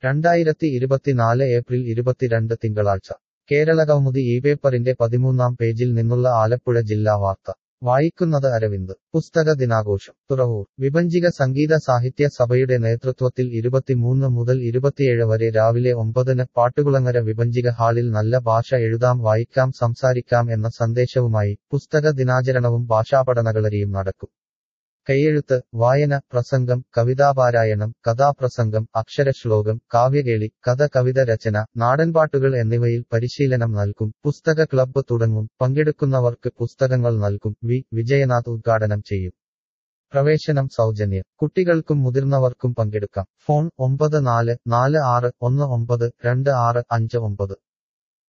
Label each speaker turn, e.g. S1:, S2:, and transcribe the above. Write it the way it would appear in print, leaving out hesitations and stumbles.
S1: 2024 April 22 തിങ്കളാഴ്ച കേരളകൗമുദി ഈ പേപ്പറിന്റെ 13-ാം പേജിൽ നിന്നുള്ള ആലപ്പുഴ ജില്ലാ വാർത്ത വായിക്കുന്നത് അരവിന്ദ്. പുസ്തക ദിനാഘോഷം തുറവൂർ. വിഭജിക സംഗീത സാഹിത്യ സഭയുടെ നേതൃത്വത്തിൽ 23 മുതൽ 27 വരെ രാവിലെ 9-ന് പാട്ടുകുളങ്ങര വിഭജിക ഹാളിൽ നല്ല ഭാഷ എഴുതാം വായിക്കാം സംസാരിക്കാം എന്ന സന്ദേശവുമായി പുസ്തക ദിനാചരണവും ഭാഷാപഠനകളരിയും നടക്കും. കൈയെഴുത്ത്, വായന, പ്രസംഗം, കവിതാപാരായണം, കഥാപ്രസംഗം, അക്ഷരശ്ലോകം, കാവ്യകേളി, കഥ, കവിത രചന, നാടൻപാട്ടുകൾ എന്നിവയിൽ പരിശീലനം നൽകും. പുസ്തക ക്ലബ്ബ് തുടങ്ങും. പങ്കെടുക്കുന്നവർക്ക് പുസ്തകങ്ങൾ നൽകും. വിജയനാഥ് ഉദ്ഘാടനം ചെയ്യും. പ്രവേശനം സൗജന്യം. കുട്ടികൾക്കും മുതിർന്നവർക്കും പങ്കെടുക്കാം. ഫോൺ 9446192659.